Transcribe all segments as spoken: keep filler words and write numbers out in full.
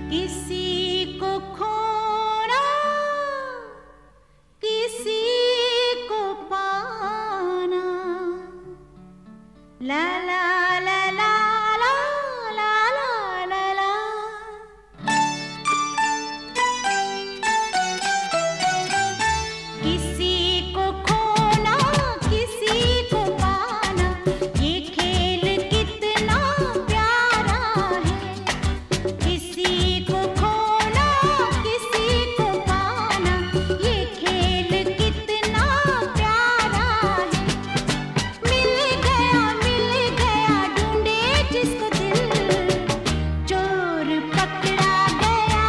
किसी को खोना, किसी को पाना, ला ला ला ला ला ला ला ला ला। किसी को खोना, किसी को पाना, ये खेल कितना प्यारा है। किसी को खोना, किसी को पाना, ये खेल कितना प्यारा है। मिल गया मिल गया ढूंढे जिसको दिल, चोर पकड़ा गया,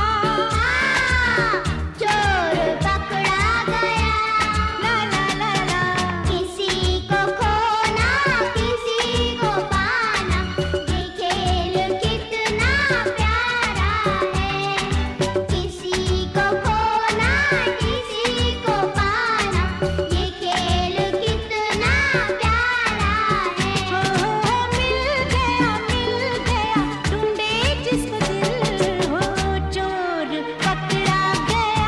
चोर पकड़ा गया, ला ला ला ला। किसी को खोना, किसी को पाना, ये खेल कितना प्यारा है। किसी को खोना, किसी को पाना, ये खेल कितना प्यारा है। हो मिल गया मिल गया ढूंढे जिसको दिल, हो चोर पकड़ा गया,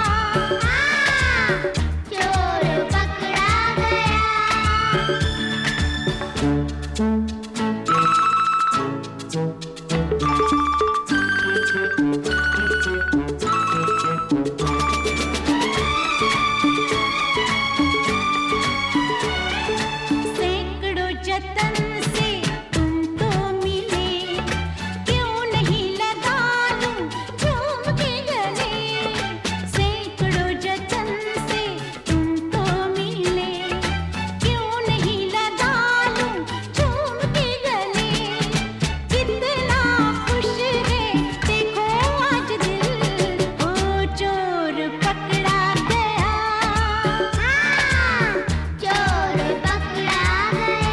चोर पकड़ा गया। सैकड़ों जतन से तुम तो मिले, क्यों नहीं लगा लूं झूम के गले। सैकड़ों जतन से तुम तो मिले, क्यों नहीं लगा लूं झूम के गले। कितना खुश है देखो आज दिल, हो चोर पकड़ा गया, चोर पकड़ा गया।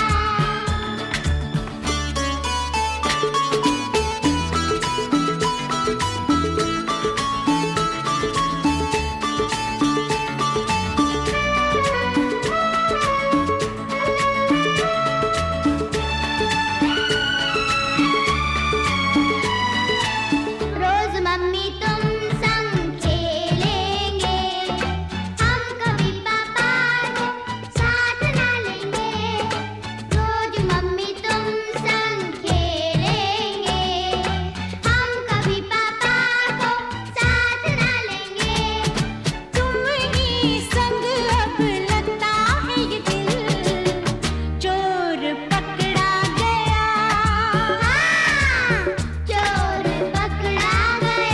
रोज मम्मी तुम संग खेलेंगे, हम कभी पापा को साथ ना लेंगे। रोज मम्मी तुम संग खेलेंगे, हम कभी पापा को साथ ना लेंगे। तुम ही संग अब लगता है ये दिल, चोर पकड़ा गया, चोर पकड़ा गया।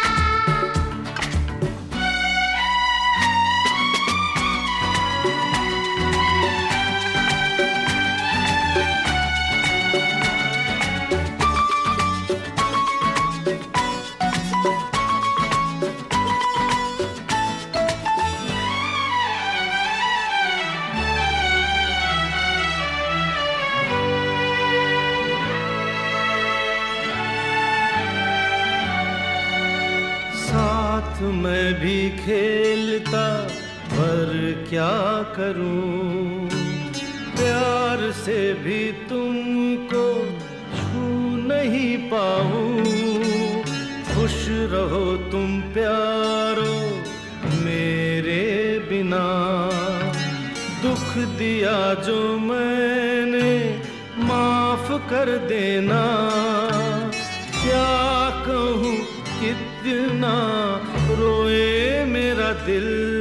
साथ मैं भी खेलता पर क्या करूं, प्यार से भी तुमको छू नहीं पाऊं। खुश रहो तुम प्यारो मेरे बिना, दुख दिया जो मैंने माफ कर देना। क्या कहूँ कितना रोए मेरा दिल,